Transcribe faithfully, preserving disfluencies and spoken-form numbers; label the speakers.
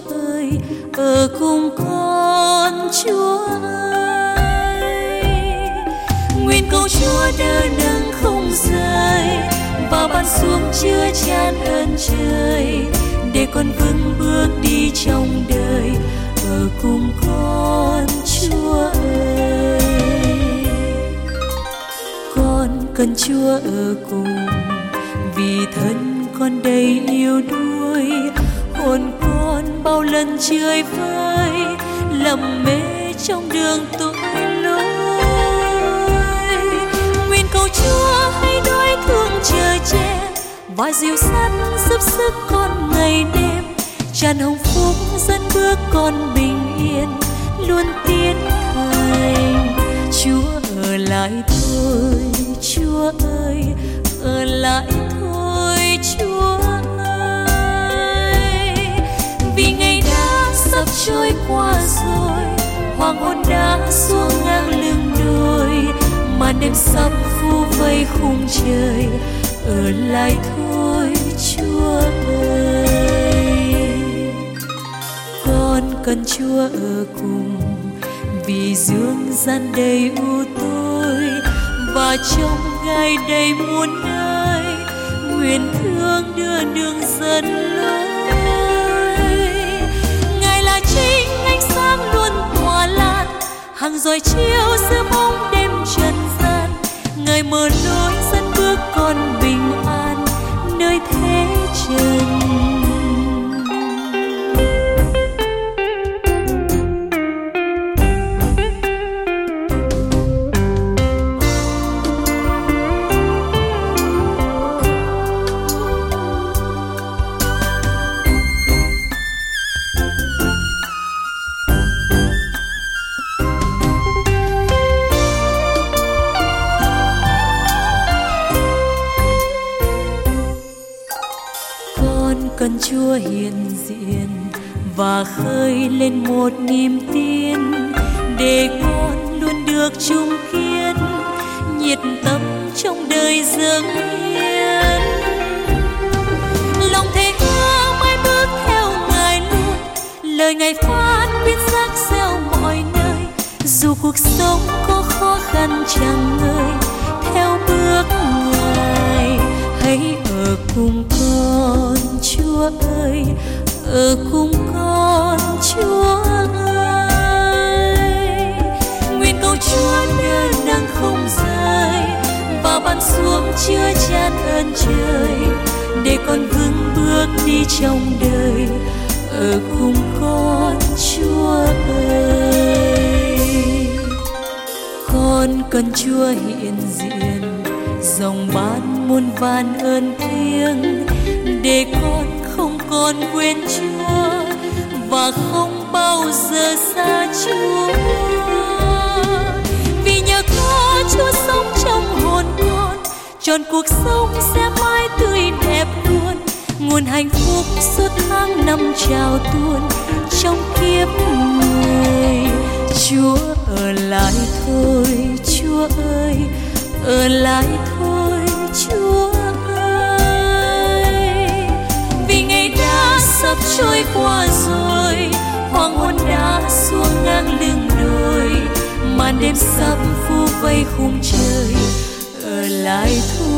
Speaker 1: ơi, ở cùng con Chúa ơi. Nguyện cầu Chúa đỡ nâng không rơi và ban xuống chứa chan ơn trời, để con vững bước đi trong đời ở cùng con Chúa ơi. Con cần Chúa ở cùng, vì thân con đầy yêu đuối, hồn con bao lần chơi vơi, lầm mê trong đường tội lỗi. Nguyện cầu Chúa hãy đói thương chờ che và dìu dắt giúp sức con ngày đêm, tràn hồng phúc dẫn bước con bình yên, luôn tiến thành. Chúa ở lại thôi, Chúa ơi, ở lại thôi Chúa ơi. Vì ngày đã sắp trôi qua rồi, hoàng hôn đã xuống ngang lưng đồi, màn đêm sắp phủ vây khung trời, ở lại thôi Chúa ơi. Con cần Chúa ở cùng, vì dương gian đầy u tối và trong gai đầy muôn nơi, nguyện thương đưa đường dẫn lối. Ngài là chính ánh sáng luôn tỏa lan, hàng dõi chiếu giữa bóng đêm trần gian. Ngài mở lối dẫn bước con bình an nơi thế trần. Cần Chúa hiện diện và khơi lên một niềm tin, để con luôn được chung kiên, nhiệt tâm trong đời dâng hiến. Lòng thề hứa mãi bước theo Ngài luôn, lời Ngài phát biết rắc reo mọi nơi. Dù cuộc sống có khó khăn chẳng ngơi, theo bước Ngài hãy ở cùng con Chúa ơi, ở cùng con Chúa ơi. Nguyện cầu Chúa đỡ nâng không rơi và ban xuống chứa chan ơn trời, để con vững bước đi trong đời ở cùng con Chúa ơi. Con cần Chúa hiện diện, dòng ban muôn vàn ơn thiêng, để con không còn quên Chúa và không bao giờ xa Chúa. Vì nhờ có Chúa sống trong hồn con, trọn cuộc sống sẽ mãi tươi đẹp luôn. Nguồn hạnh phúc suốt tháng năm trào tuôn trong kiếp người. Chúa ở lại thôi Chúa ơi, ở lại thôi Chúa ơi. Vì ngày đã sắp trôi qua rồi, hoàng hôn đã xuống ngang lưng đồi, màn đêm sắp phủ vây khung trời, ở lại thôi